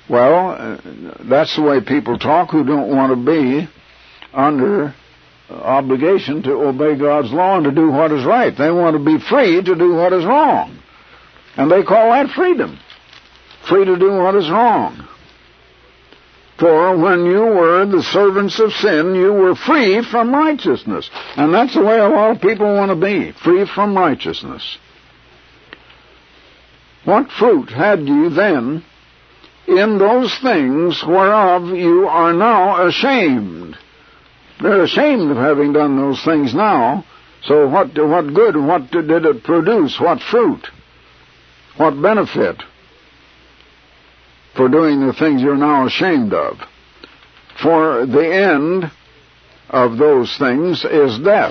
Well, that's the way people talk who don't want to be under obligation to obey God's law and to do what is right. They want to be free to do what is wrong. And they call that freedom. Free to do what is wrong. For when you were the servants of sin, you were free from righteousness. And that's the way a lot of people want to be, free from righteousness. What fruit had you then in those things whereof you are now ashamed? They're ashamed of having done those things now. So what good, what did it produce? What fruit? What benefit for doing the things you're now ashamed of? For the end of those things is death.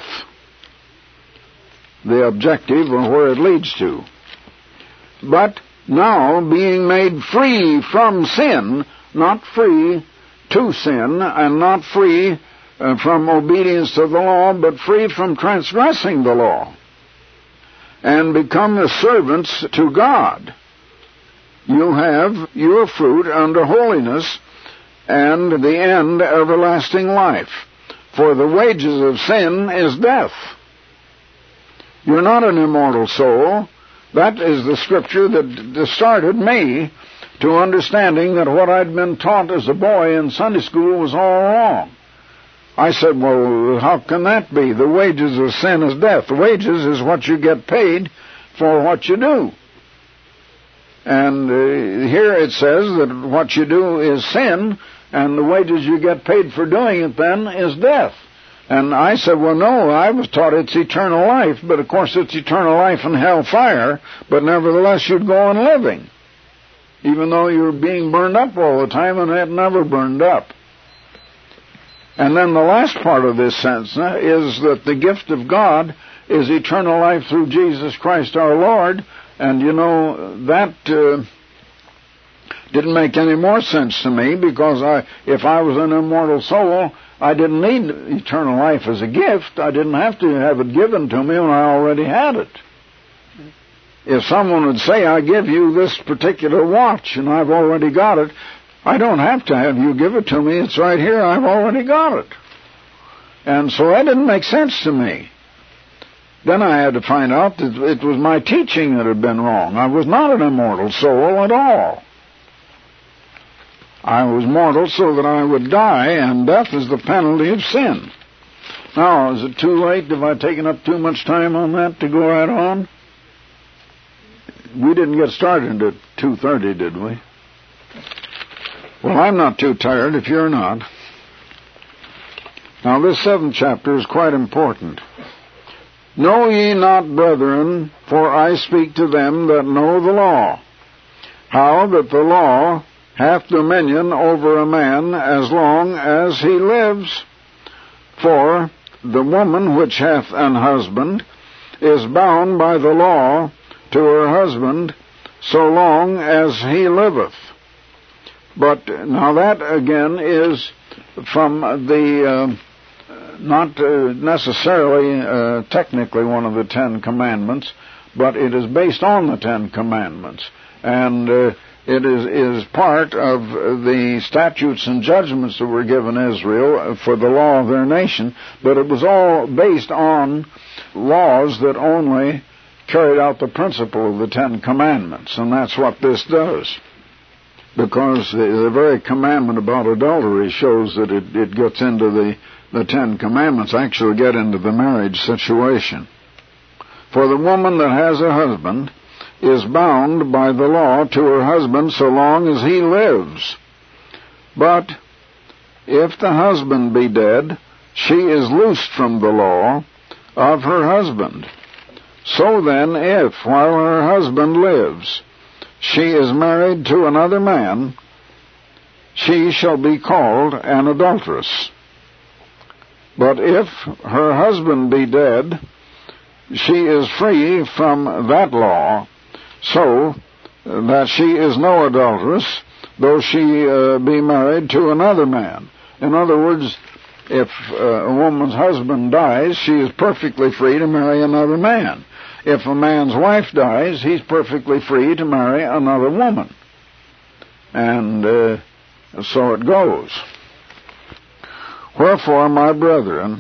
The objective or where it leads to. But now being made free from sin, not free to sin, and not free from obedience to the law, but free from transgressing the law, and become the servants to God, you have your fruit unto holiness, and the end everlasting life. For the wages of sin is death. You're not an immortal soul. That is the scripture that started me to understanding that what I'd been taught as a boy in Sunday school was all wrong. I said, well, how can that be? The wages of sin is death. The wages is what you get paid for what you do. And here it says that what you do is sin, and the wages you get paid for doing it then is death. And I said, well, no, I was taught it's eternal life, but of course it's eternal life in hellfire, but nevertheless you'd go on living, even though you're being burned up all the time and it never burned up. And then the last part of this sentence is that the gift of God is eternal life through Jesus Christ our Lord. And you know, that didn't make any more sense to me, because if I was an immortal soul, I didn't need eternal life as a gift. I didn't have to have it given to me when I already had it. If someone would say, I give you this particular watch and I've already got it, I don't have to have you give it to me. It's right here. I've already got it. And so that didn't make sense to me. Then I had to find out that it was my teaching that had been wrong. I was not an immortal soul at all. I was mortal so that I would die, and death is the penalty of sin. Now, is it too late? Have I taken up too much time on that to go right on? We didn't get started until 2:30, did we? Well, I'm not too tired if you're not. Now, this 7th chapter is quite important. Know ye not, brethren, for I speak to them that know the law, how that the law hath dominion over a man as long as he lives. For the woman which hath an husband is bound by the law to her husband so long as he liveth. But now that again is from the not necessarily technically one of the 10 Commandments, but it is based on the 10 Commandments. And it is part of the statutes and judgments that were given Israel for the law of their nation, but it was all based on laws that only carried out the principle of the 10 Commandments, and that's what this does. Because the very commandment about adultery shows that it gets into the 10 Commandments, actually get into the marriage situation. For the woman that has a husband is bound by the law to her husband so long as he lives. But if the husband be dead, she is loosed from the law of her husband. So then, if, while her husband lives, she is married to another man, she shall be called an adulteress. But if her husband be dead, she is free from that law, so that she is no adulteress, though she be married to another man. In other words, if a woman's husband dies, she is perfectly free to marry another man. If a man's wife dies, he's perfectly free to marry another woman. And so it goes. Wherefore, my brethren,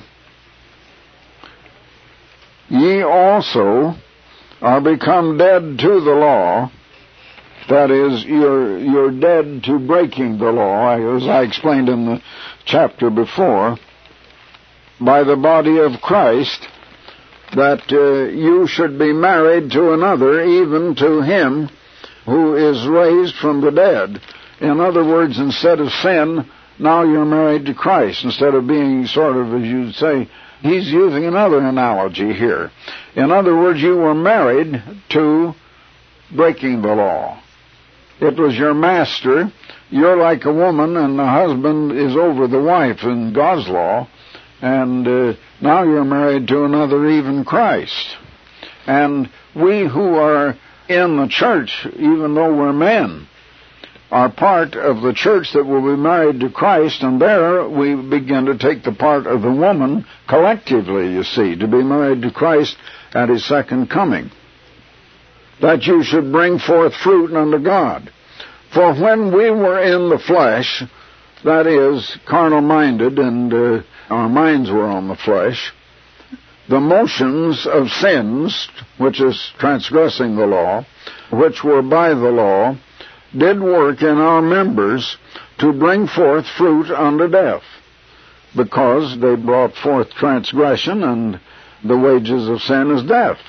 ye also are become dead to the law. That is, you're dead to breaking the law, as I explained in the chapter before, by the body of Christ, that you should be married to another, even to him who is raised from the dead. In other words, instead of sin, now you're married to Christ. Instead of being sort of, as you'd say, he's using another analogy here. In other words, you were married to breaking the law. It was your master. You're like a woman, and the husband is over the wife in God's law. And now you're married to another, even Christ. And we who are in the church, even though we're men, are part of the church that will be married to Christ, and there we begin to take the part of the woman collectively, you see, to be married to Christ at His second coming. That you should bring forth fruit unto God. For when we were in the flesh, that is, carnal-minded, and our minds were on the flesh, the motions of sins, which is transgressing the law, which were by the law, did work in our members to bring forth fruit unto death, because they brought forth transgression, and the wages of sin is death.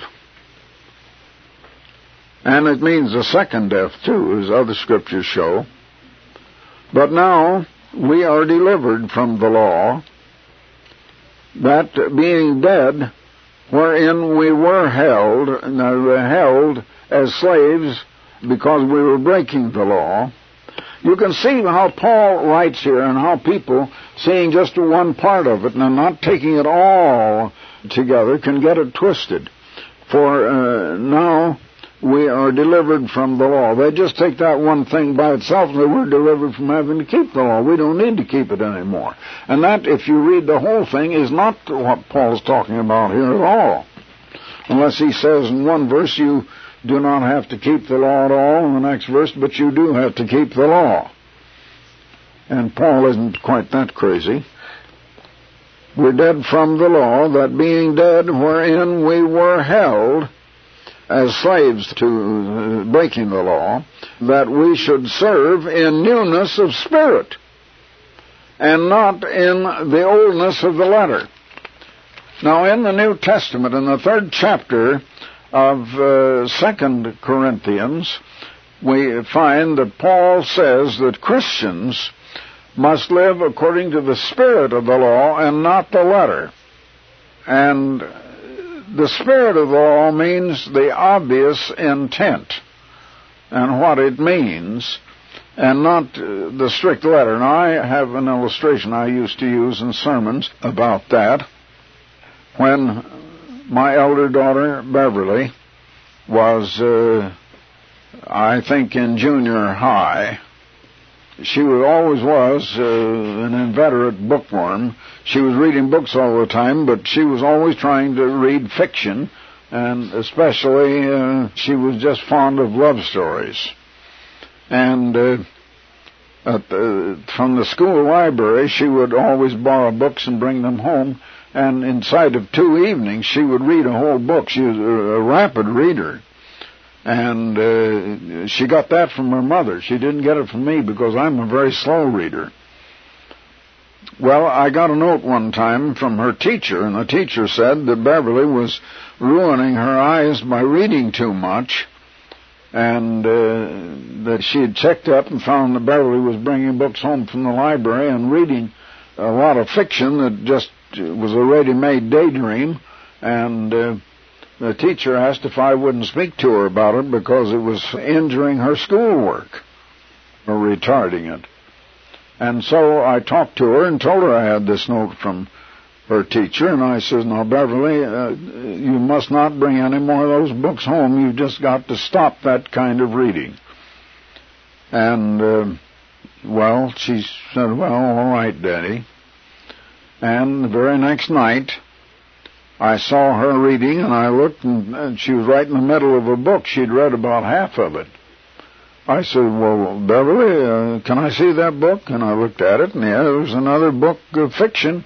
And it means a second death, too, as other scriptures show. But now we are delivered from the law, that being dead, wherein we were held as slaves, because we were breaking the law. You can see how Paul writes here, and how people, seeing just one part of it and not taking it all together, can get it twisted. For now we are delivered from the law. They just take that one thing by itself, and we're delivered from having to keep the law. We don't need to keep it anymore. And that, if you read the whole thing, is not what Paul's talking about here at all. Unless he says in one verse, you do not have to keep the law at all, in the next verse, but you do have to keep the law. And Paul isn't quite that crazy. We're dead from the law, that being dead wherein we were held as slaves to breaking the law, that we should serve in newness of spirit, and not in the oldness of the letter. Now, in the New Testament, in the 3rd chapter of 2 Corinthians, we find that Paul says that Christians must live according to the spirit of the law and not the letter. And the spirit of the law means the obvious intent and what it means, and not the strict letter. Now, I have an illustration I used to use in sermons about that. When my elder daughter, Beverly, was, I think, in junior high, she always was an inveterate bookworm. She was reading books all the time, but she was always trying to read fiction, and especially she was just fond of love stories. And from the school library, she would always borrow books and bring them home, and inside of 2 evenings, she would read a whole book. She was a rapid reader. And she got that from her mother. She didn't get it from me, because I'm a very slow reader. Well, I got a note one time from her teacher, and the teacher said that Beverly was ruining her eyes by reading too much, and that she had checked up and found that Beverly was bringing books home from the library and reading a lot of fiction that just was a ready-made daydream, and the teacher asked if I wouldn't speak to her about it because it was injuring her schoolwork or retarding it. And so I talked to her and told her I had this note from her teacher, and I said, now, Beverly, you must not bring any more of those books home. You've just got to stop that kind of reading. And, well, she said, well, all right, Daddy. And the very next night, I saw her reading, and I looked, and she was right in the middle of a book. She'd read about half of it. I said, well, Beverly, can I see that book? And I looked at it, and yeah, it was another book of fiction.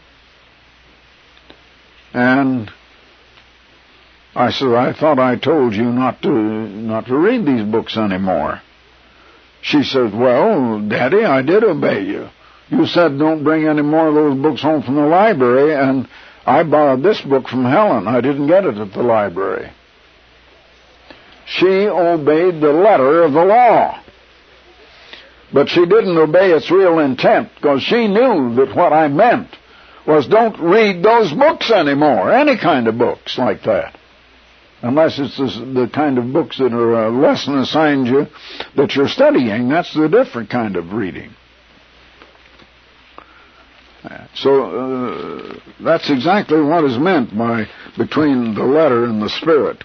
And I said, I thought I told you not to read these books anymore. She said, well, Daddy, I did obey you. You said don't bring any more of those books home from the library, and I borrowed this book from Helen. I didn't get it at the library. She obeyed the letter of the law. But she didn't obey its real intent, because she knew that what I meant was don't read those books anymore, any kind of books like that. Unless it's the kind of books that are a lesson assigned you that you're studying, that's the different kind of reading. So that's exactly what is meant by between the letter and the spirit.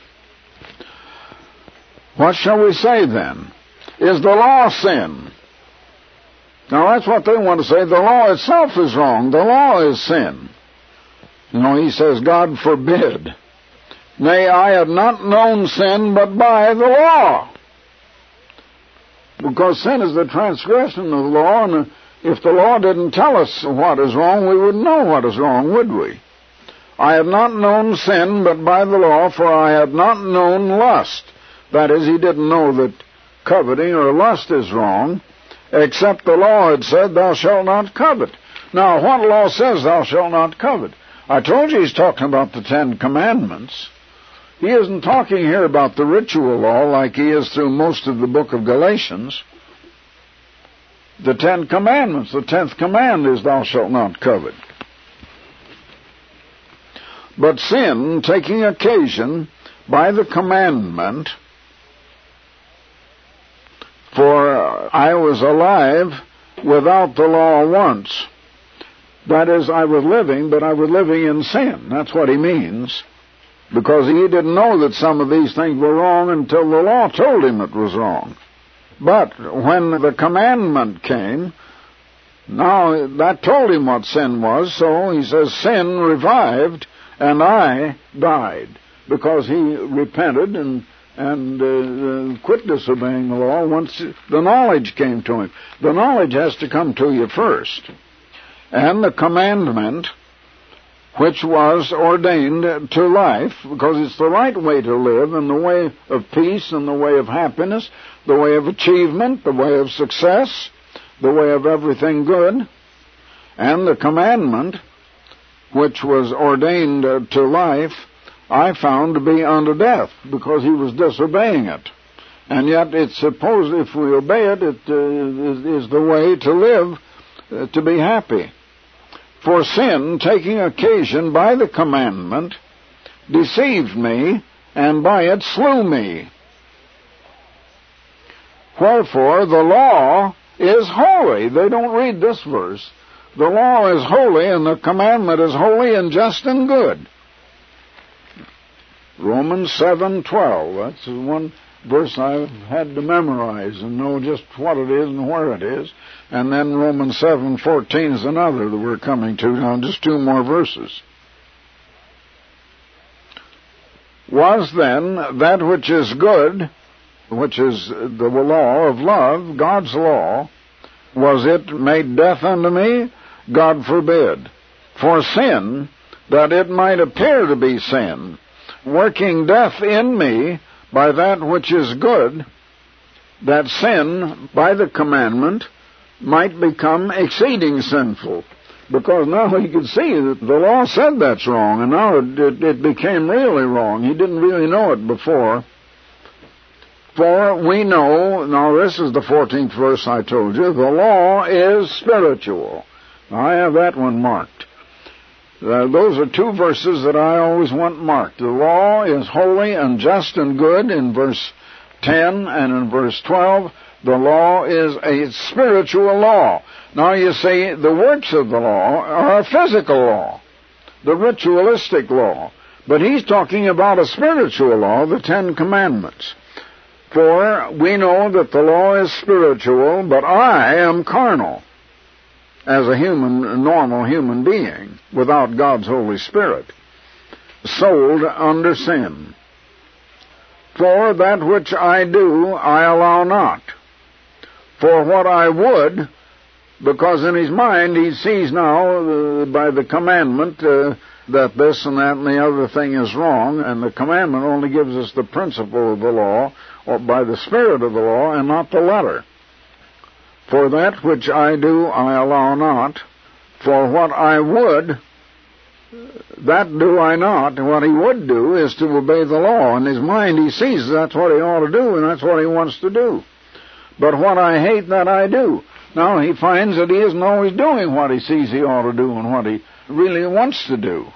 What shall we say then? Is the law sin? Now that's what they want to say. The law itself is wrong. The law is sin. You know, he says, God forbid. Nay, I have not known sin but by the law. Because sin is the transgression of the law, and if the law didn't tell us what is wrong, we wouldn't know what is wrong, would we? I have not known sin but by the law, for I have not known lust. That is, he didn't know that coveting or lust is wrong, except the law had said, thou shalt not covet. Now, what law says thou shalt not covet? I told you he's talking about the Ten Commandments. He isn't talking here about the ritual law like he is through most of the book of Galatians. The Ten Commandments, the 10th command is thou shalt not covet. But sin, taking occasion by the commandment, for I was alive without the law once. That is, I was living, but I was living in sin. That's what he means. Because he didn't know that some of these things were wrong until the law told him it was wrong. But when the commandment came, now that told him what sin was, so he says sin revived and I died. Because he repented and quit disobeying the law once the knowledge came to him. The knowledge has to come to you first. And the commandment, which was ordained to life, because it's the right way to live, and the way of peace, and the way of happiness, the way of achievement, the way of success, the way of everything good. And the commandment, which was ordained to life, I found to be unto death, because he was disobeying it. And yet it's supposed, if we obey it, it is the way to live, to be happy. For sin, taking occasion by the commandment, deceived me, and by it slew me. Wherefore the law is holy. They don't read this verse. The law is holy, and the commandment is holy and just and good. Romans 7:12. That's the one verse I've had to memorize and know just what it is and where it is. And then Romans 7:14 is another that we're coming to now, just two more verses. Was then that which is good, which is the law of love, God's law, was it made death unto me? God forbid. For sin, that it might appear to be sin, working death in me by that which is good, that sin, by the commandment, might become exceeding sinful. Because now he could see that the law said that's wrong, and now it became really wrong. He didn't really know it before. For we know, now this is the 14th verse I told you, the law is spiritual. Now I have that one marked. Those are two verses that I always want marked. The law is holy and just and good in verse 10, and in verse 12, the law is a spiritual law. Now you see, the works of the law are a physical law, the ritualistic law. But he's talking about a spiritual law, the Ten Commandments. For we know that the law is spiritual, but I am carnal, as a normal human being, without God's Holy Spirit, sold under sin. For that which I do, I allow not. for what I would, because in his mind he sees now by the commandment that this and that and the other thing is wrong, and the commandment only gives us the principle of the law, or by the spirit of the law, and not the letter. For that which I do I allow not, for what I would, that do I not. What he would do is to obey the law. In his mind he sees that's what he ought to do, and that's what he wants to do. But what I hate, that I do. Now he finds that he isn't always doing what he sees he ought to do and what he really wants to do.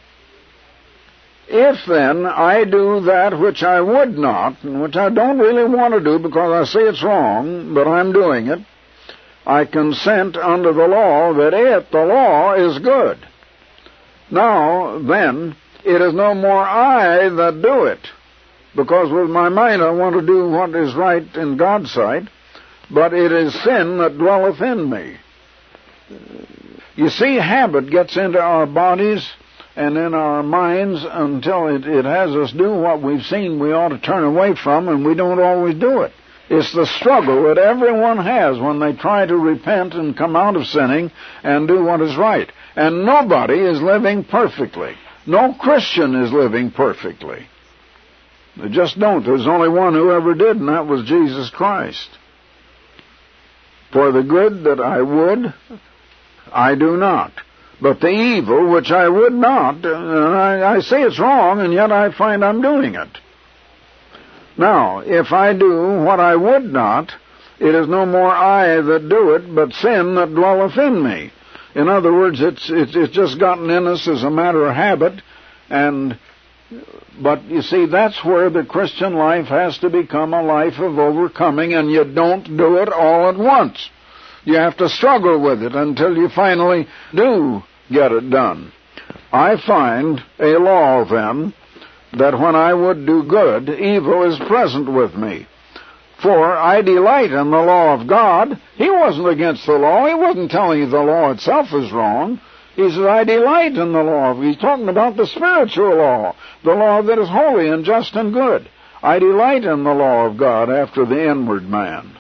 If then I do that which I would not, and which I don't really want to do because I see it's wrong, but I'm doing it, I consent unto the law that it, the law, is good. Now, then, it is no more I that do it, because with my mind I want to do what is right in God's sight, but it is sin that dwelleth in me. You see, habit gets into our bodies and in our minds until it has us do what we've seen we ought to turn away from, and we don't always do it. It's the struggle that everyone has when they try to repent and come out of sinning and do what is right. And nobody is living perfectly. No Christian is living perfectly. They just don't. There's only one who ever did, and that was Jesus Christ. For the good that I would, I do not. But the evil which I would not, I say it's wrong, and yet I find I'm doing it. Now, if I do what I would not, it is no more I that do it, but sin that dwelleth in me. In other words, it's just gotten in us as a matter of habit, but you see, that's where the Christian life has to become a life of overcoming, and you don't do it all at once. You have to struggle with it until you finally do get it done. I find a law, then, that when I would do good, evil is present with me. For I delight in the law of God. He wasn't against the law. He wasn't telling you the law itself is wrong. He says, I delight in the law. He's talking about the spiritual law, the law that is holy and just and good. I delight in the law of God after the inward man.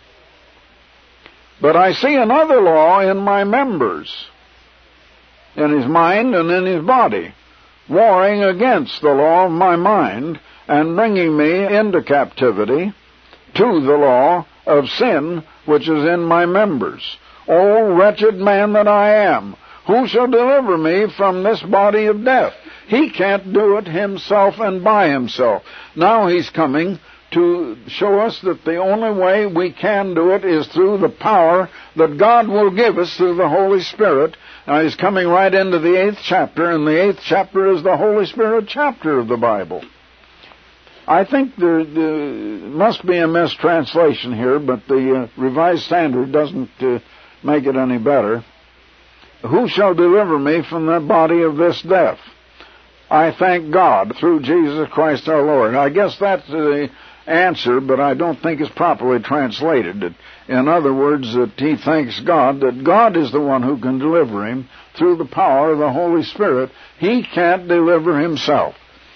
But I see another law in my members, in his mind and in his body, warring against the law of my mind and bringing me into captivity to the law of sin which is in my members. O wretched man that I am, who shall deliver me from this body of death? He can't do it himself and by himself. Now he's coming to show us that the only way we can do it is through the power that God will give us through the Holy Spirit. Now he's coming right into the 8th chapter, and the 8th chapter is the Holy Spirit chapter of the Bible. I think there must be a mistranslation here, but the Revised Standard doesn't make it any better. Who shall deliver me from the body of this death? I thank God through Jesus Christ our Lord. I guess that's the answer, but I don't think it's properly translated. In other words, that he thanks God, that God is the one who can deliver him through the power of the Holy Spirit. He can't deliver himself.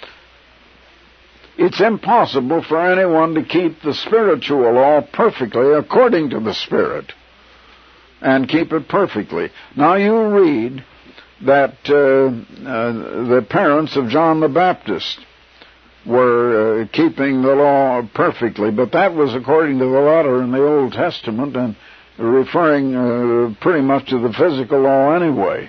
It's impossible for anyone to keep the spiritual law perfectly according to the Spirit and keep it perfectly. Now you read that the parents of John the Baptist were keeping the law perfectly, but that was according to the letter in the Old Testament and referring pretty much to the physical law anyway.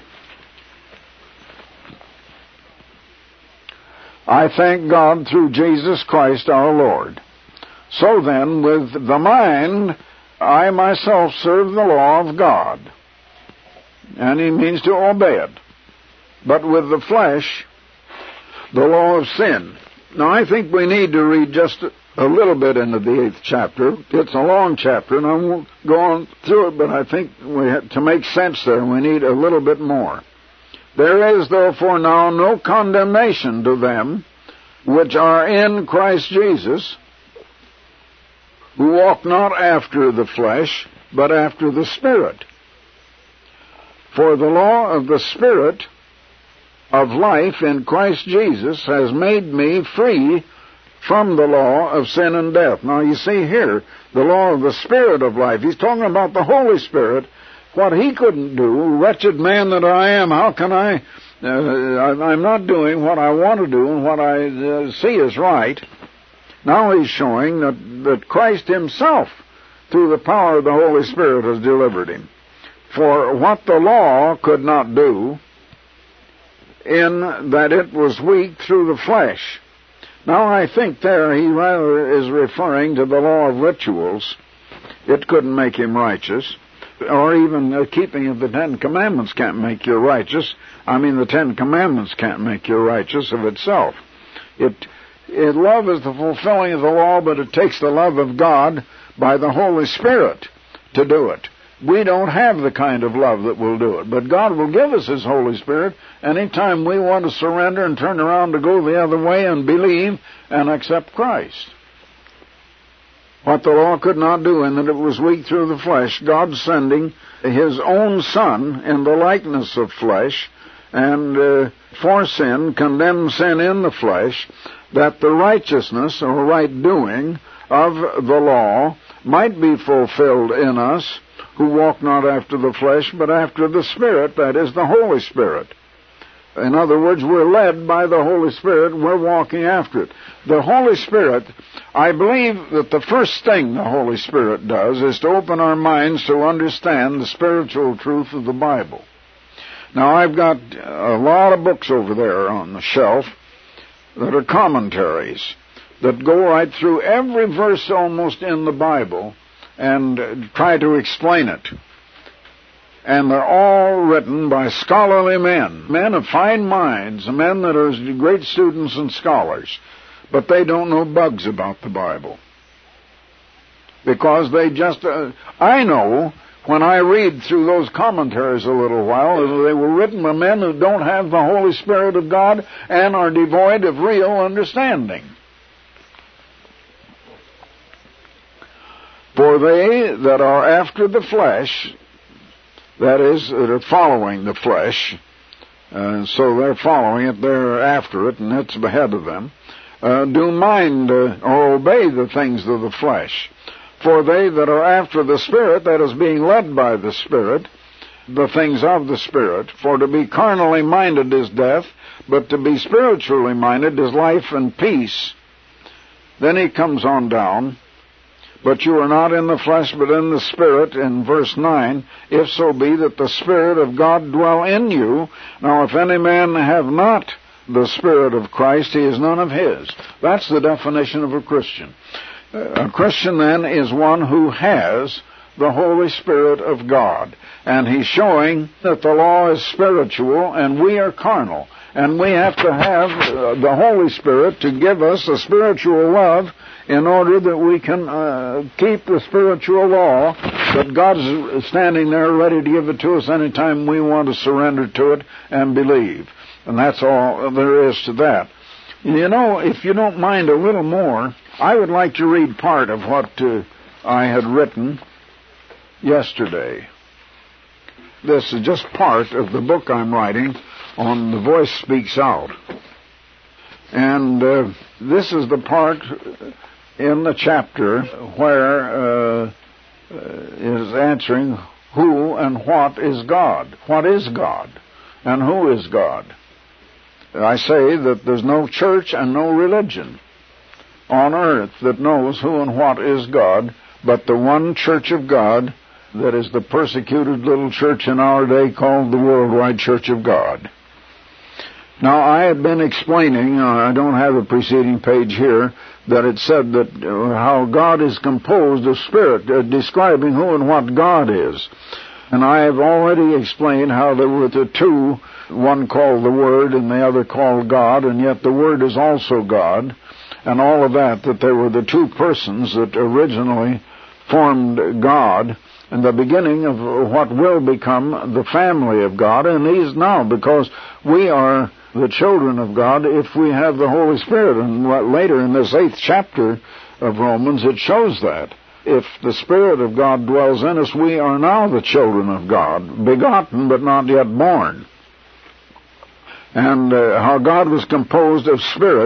I thank God through Jesus Christ our Lord. So then, with the mind, I myself serve the law of God. And he means to obey it. But with the flesh, the law of sin. Now, I think we need to read just a little bit into the 8th chapter. It's a long chapter, and I won't go on through it, but I think to make sense there, we need a little bit more. There is therefore now no condemnation to them which are in Christ Jesus, who walk not after the flesh, but after the Spirit. For the law of the Spirit of life in Christ Jesus has made me free from the law of sin and death. Now you see here, the law of the Spirit of life. He's talking about the Holy Spirit, what He couldn't do. Wretched man that I am, how can I'm not doing what I want to do and what I see is right. Now He's showing that Christ Himself, through the power of the Holy Spirit, has delivered Him. For what the law could not do, in that it was weak through the flesh. Now I think there he rather is referring to the law of rituals. It couldn't make him righteous, or even the keeping of the Ten Commandments can't make you righteous. I mean, the Ten Commandments can't make you righteous of itself. Love is the fulfilling of the law, but it takes the love of God by the Holy Spirit to do it. We don't have the kind of love that will do it, but God will give us His Holy Spirit anytime we want to surrender and turn around to go the other way and believe and accept Christ. What the law could not do, in that it was weak through the flesh, God sending His own Son in the likeness of flesh, and for sin, condemned sin in the flesh, that the righteousness or right doing of the law might be fulfilled in us, who walk not after the flesh, but after the Spirit, that is, the Holy Spirit. In other words, we're led by the Holy Spirit, we're walking after it. The Holy Spirit, I believe that the first thing the Holy Spirit does is to open our minds to understand the spiritual truth of the Bible. Now, I've got a lot of books over there on the shelf that are commentaries that go right through every verse almost in the Bible and try to explain it. And they're all written by scholarly men of fine minds, men that are great students and scholars, but they don't know bugs about the Bible. Because they just, I know when I read through those commentaries a little while, they were written by men who don't have the Holy Spirit of God and are devoid of real understanding. For they that are after the flesh, that is, that are following the flesh, so they're following it, they're after it, and it's ahead of them, do mind or obey the things of the flesh. For they that are after the Spirit, that is, being led by the Spirit, the things of the Spirit, for to be carnally minded is death, but to be spiritually minded is life and peace. Then he comes on down, but you are not in the flesh, but in the Spirit, in verse 9, if so be that the Spirit of God dwell in you. Now, if any man have not the Spirit of Christ, he is none of His. That's the definition of a Christian. A Christian, then, is one who has the Holy Spirit of God. And he's showing that the law is spiritual and we are carnal. And we have to have the Holy Spirit to give us a spiritual love in order that we can keep the spiritual law, that God's standing there ready to give it to us anytime we want to surrender to it and believe. And that's all there is to that. You know, if you don't mind a little more, I would like to read part of what I had written yesterday. This is just part of the book I'm writing on The Voice Speaks Out. And this is the part in the chapter where is answering who and what is God. What is God? And who is God? I say that there's no church and no religion on earth that knows who and what is God, but the one church of God that is the persecuted little church in our day called the Worldwide Church of God. Now, I had been explaining, I don't have a preceding page here, that it said that how God is composed of spirit, describing who and what God is. And I have already explained how there were the two, one called the Word and the other called God, and yet the Word is also God, and all of that there were the two persons that originally formed God, and the beginning of what will become the family of God, and He is now, because we are the children of God if we have the Holy Spirit. And later in this 8th chapter of Romans, it shows that. If the Spirit of God dwells in us, we are now the children of God, begotten but not yet born. And how God was composed of Spirit,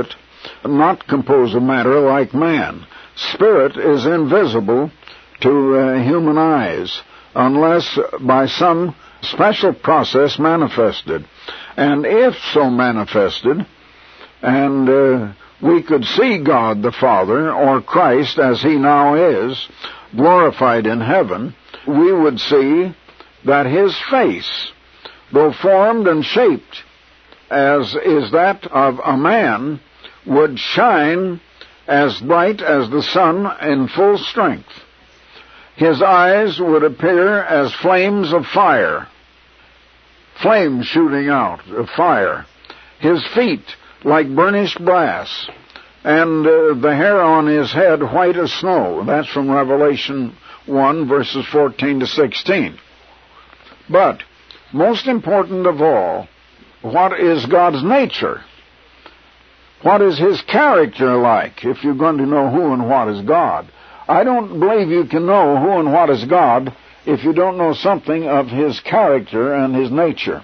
not composed of matter like man. Spirit is invisible to human eyes unless by some special process manifested. And if so manifested, and we could see God the Father, or Christ as He now is, glorified in heaven, we would see that His face, though formed and shaped as is that of a man, would shine as bright as the sun in full strength. His eyes would appear as flames of fire, flames shooting out of fire. His feet like burnished brass, and the hair on his head white as snow. That's from Revelation 1, verses 14 to 16. But, most important of all, what is God's nature? What is His character like, if you're going to know who and what is God? I don't believe you can know who and what is God if you don't know something of His character and His nature.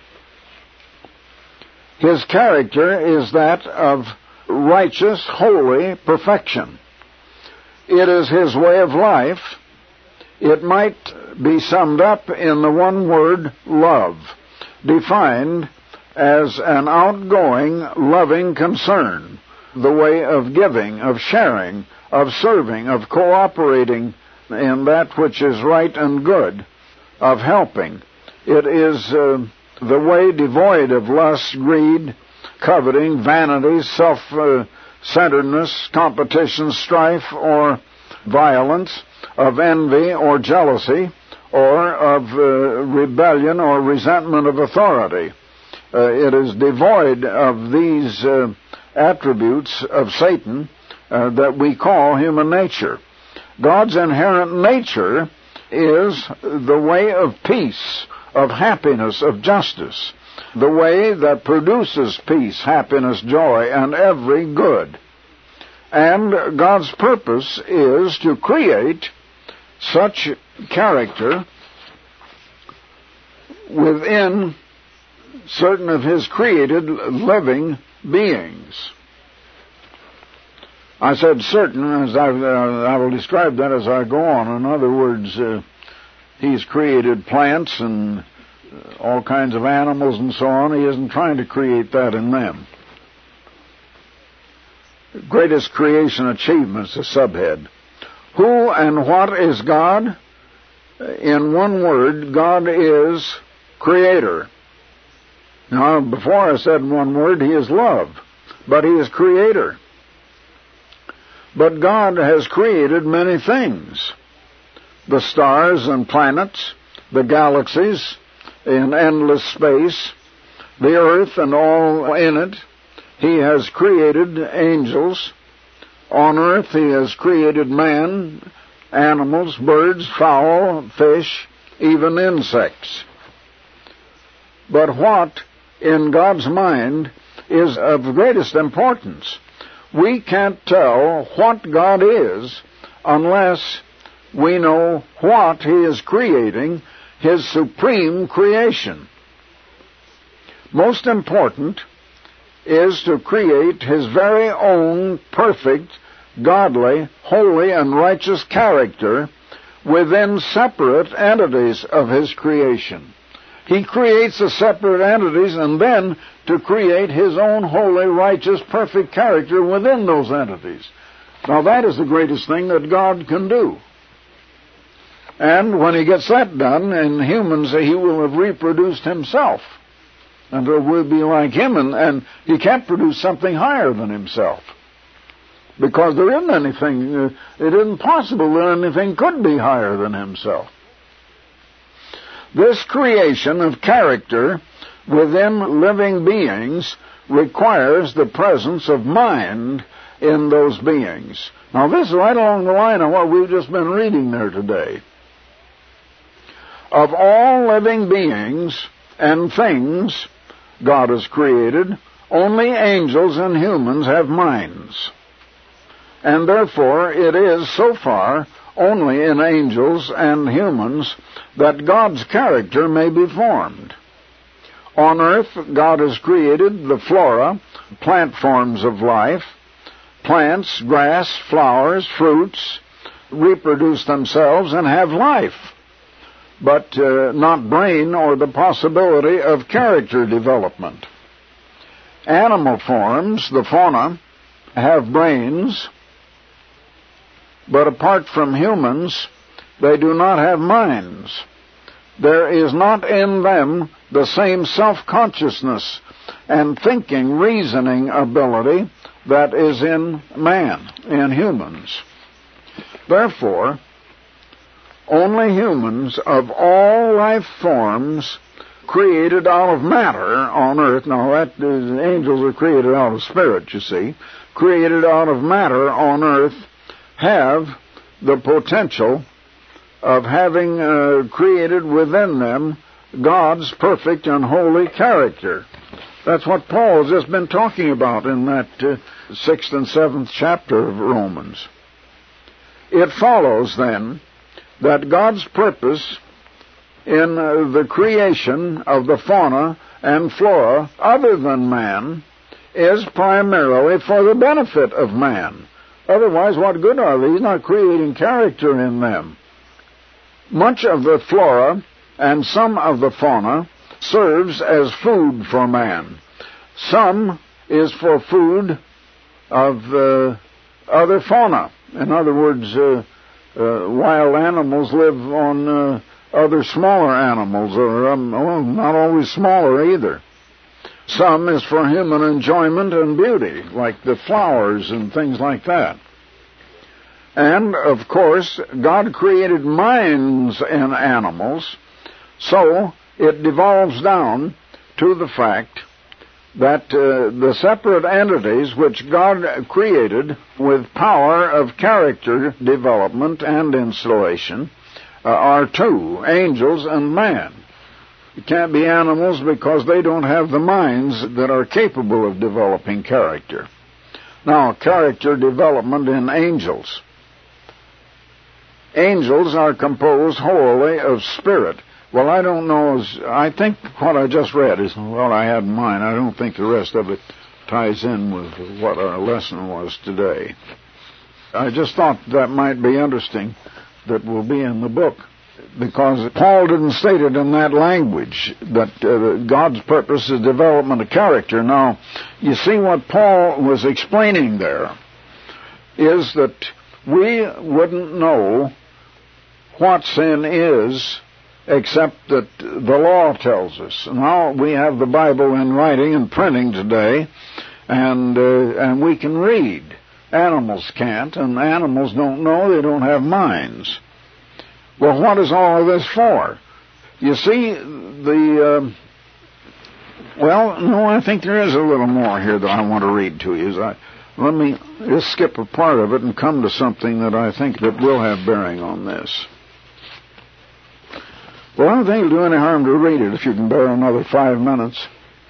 His character is that of righteous, holy perfection. It is His way of life. It might be summed up in the one word, love, defined as an outgoing, loving concern, the way of giving, of sharing, of serving, of cooperating in that which is right and good, of helping. It is the way devoid of lust, greed, coveting, vanity, self-centeredness, competition, strife, or violence, of envy or jealousy, or of rebellion or resentment of authority. It is devoid of these attributes of Satan that we call human nature. God's inherent nature is the way of peace, of happiness, of justice, the way that produces peace, happiness, joy, and every good. And God's purpose is to create such character within certain of His created living beings. I said certain, as I will describe that as I go on. In other words, He's created plants and all kinds of animals and so on. He isn't trying to create that in them. Greatest creation achievements, a subhead. Who and what is God? In one word, God is Creator. Now, before I said in one word, He is love, but He is Creator. But God has created many things. The stars and planets, the galaxies in endless space, the earth and all in it. He has created angels. On earth He has created man, animals, birds, fowl, fish, even insects. But what, in God's mind, is of greatest importance? We can't tell what God is unless we know what He is creating, His supreme creation. Most important is to create His very own perfect, godly, holy, and righteous character within separate entities of His creation. He creates the separate entities and then to create His own holy, righteous, perfect character within those entities. Now that is the greatest thing that God can do. And when He gets that done, in humans He will have reproduced Himself. And it will be like Him, and He can't produce something higher than Himself. Because there isn't anything, it isn't possible that anything could be higher than Himself. This creation of character within living beings requires the presence of mind in those beings. Now this is right along the line of what we've just been reading there today. Of all living beings and things God has created, only angels and humans have minds. And therefore it is so far only in angels and humans that God's character may be formed. On earth, God has created the flora, plant forms of life, plants, grass, flowers, fruits, reproduce themselves and have life, but not brain or the possibility of character development. Animal forms, the fauna, have brains, but apart from humans, they do not have minds. There is not in them the same self-consciousness and thinking, reasoning ability that is in man, in humans. Therefore, only humans of all life forms created out of matter on earth, angels are created out of spirit, you see, created out of matter on earth, have the potential of having created within them God's perfect and holy character. That's what Paul has just been talking about in that 6th and 7th chapter of Romans. It follows, then, that God's purpose in the creation of the fauna and flora other than man is primarily for the benefit of man. Otherwise, what good are they? He's not creating character in them. Much of the flora and some of the fauna serves as food for man. Some is for food of other fauna. In other words, wild animals live on other smaller animals, or not always smaller either. Some is for human enjoyment and beauty, like the flowers and things like that. And, of course, God created minds in animals, so it devolves down to the fact that the separate entities which God created with power of character development and installation are two, angels and man. It can't be animals because they don't have the minds that are capable of developing character. Now, character development in angels. Angels are composed wholly of spirit. Well, I don't know. I think what I just read is what I had in mind. I don't think the rest of it ties in with what our lesson was today. I just thought that might be interesting, that will be in the book, because Paul didn't state it in that language, that God's purpose is development of character. Now, you see what Paul was explaining there is that we wouldn't know what sin is except that the law tells us. Now we have the Bible in writing and printing today, and we can read. Animals can't, and animals don't know, they don't have minds. Well, what is all of this for? You see, I think there is a little more here that I want to read to you. Let me just skip a part of it and come to something that I think that will have bearing on this. Well, I don't think it'll do any harm to read it if you can bear another 5 minutes.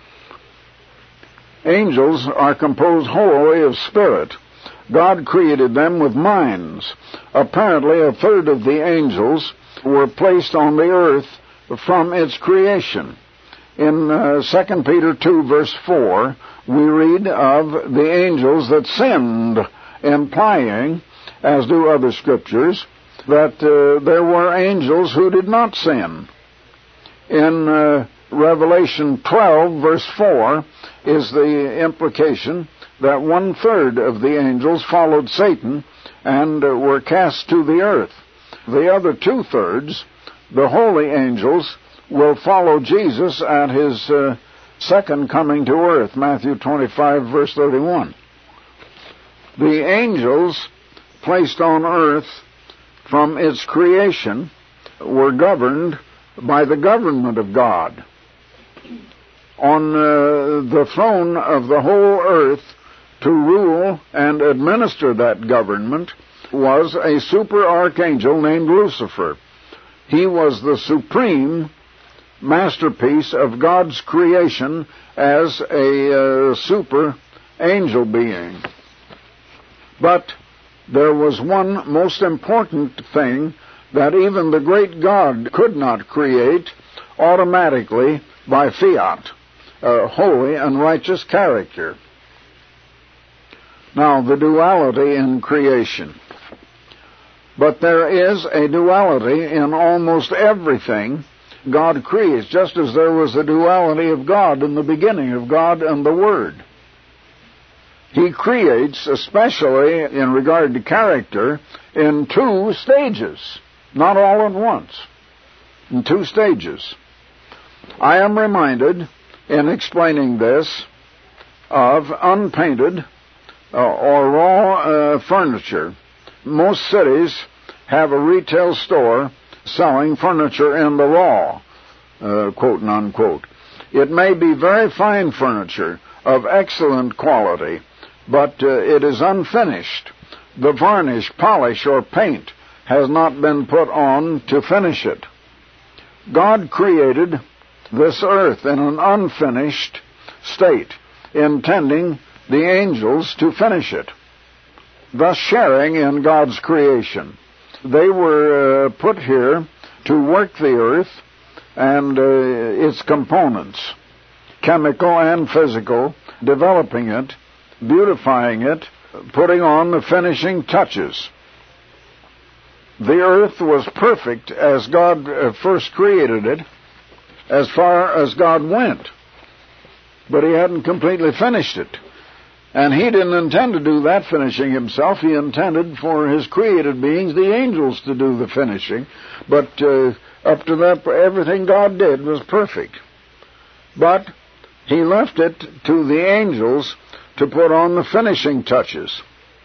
Angels are composed wholly of spirit. God created them with minds. Apparently, a third of the angels were placed on the earth from its creation. In 2 Peter 2, verse 4, we read of the angels that sinned, implying, as do other scriptures, that there were angels who did not sin. In Revelation 12, verse 4, is the implication that 1/3 of the angels followed Satan and were cast to the earth. The other 2/3, the holy angels, will follow Jesus at his second coming to earth, Matthew 25, verse 31. The angels placed on earth from its creation were governed by the government of God. On the throne of the whole earth to rule and administer that government was a super archangel named Lucifer. He was the supreme masterpiece of God's creation as a super angel being. But there was one most important thing that even the great God could not create automatically by fiat, holy and righteous character. Now, the duality in creation. But there is a duality in almost everything God creates, just as there was a duality of God in the beginning, of God and the Word. He creates, especially in regard to character, in two stages, not all at once, in two stages. I am reminded, in explaining this, of unpainted or raw furniture. Most cities have a retail store selling furniture in the raw, quote and unquote. It may be very fine furniture of excellent quality, but it is unfinished. The varnish, polish, or paint has not been put on to finish it. God created this earth in an unfinished state, intending the angels to finish it, thus sharing in God's creation. They were put here to work the earth and its components, chemical and physical, developing it, beautifying it, putting on the finishing touches. The earth was perfect as God first created it, as far as God went. But He hadn't completely finished it. And He didn't intend to do that finishing Himself. He intended for His created beings, the angels, to do the finishing. But up to that, everything God did was perfect. But He left it to the angels to put on the finishing touches,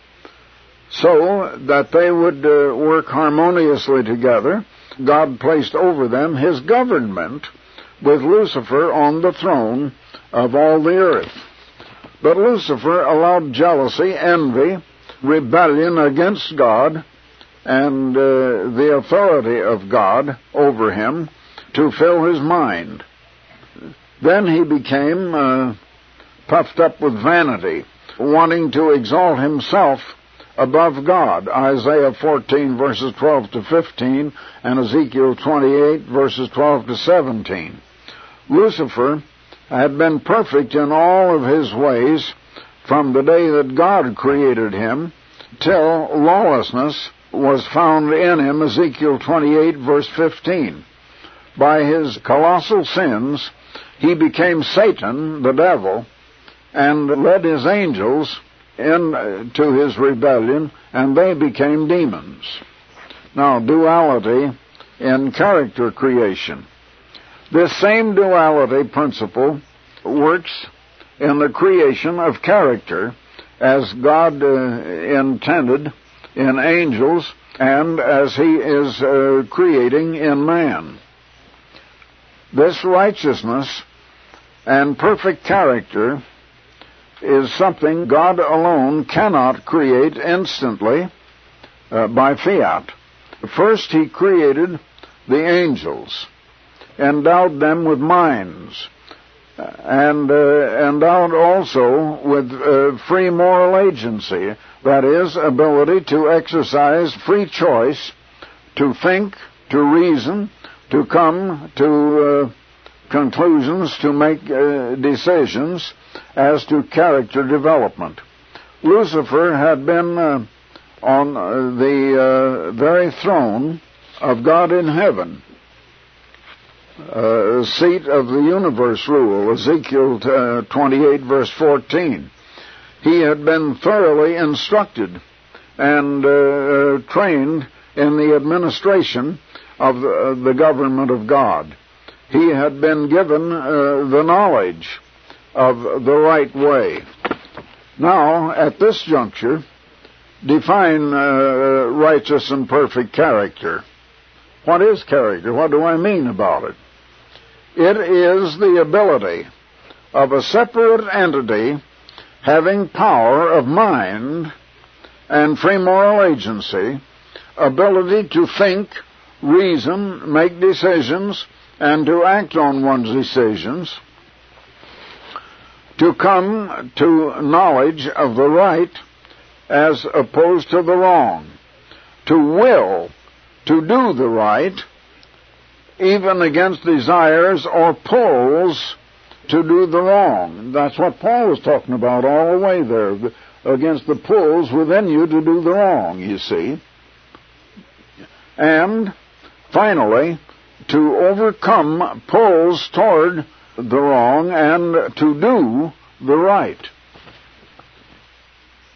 so that they would work harmoniously together. God placed over them His government, with Lucifer on the throne of all the earth. But Lucifer allowed jealousy, envy, rebellion against God, and the authority of God over him to fill his mind. Then he became puffed up with vanity, wanting to exalt himself above God. Isaiah 14, verses 12 to 15, and Ezekiel 28, verses 12 to 17. Lucifer had been perfect in all of his ways from the day that God created him till lawlessness was found in him, Ezekiel 28, verse 15. By his colossal sins, he became Satan, the devil, and led his angels into his rebellion, and they became demons. Now, duality in character creation. This same duality principle works in the creation of character as God intended in angels and as He is creating in man. This righteousness and perfect character is something God alone cannot create instantly by fiat. First, He created the angels, endowed them with minds, and endowed also with free moral agency, that is, ability to exercise free choice, to think, to reason, to come to conclusions, to make decisions as to character development. Lucifer had been on the very throne of God in heaven, seat of the universe rule, Ezekiel 28, verse 14. He had been thoroughly instructed and trained in the administration of the government of God. He had been given the knowledge of the right way. Now, at this juncture, define righteous and perfect character. What is character? What do I mean about it? It is the ability of a separate entity having power of mind and free moral agency, ability to think, reason, make decisions, and to act on one's decisions, to come to knowledge of the right as opposed to the wrong, to will to do the right, even against desires or pulls to do the wrong. That's what Paul was talking about all the way there. against the pulls within you to do the wrong, you see. And finally, to overcome pulls toward the wrong and to do the right.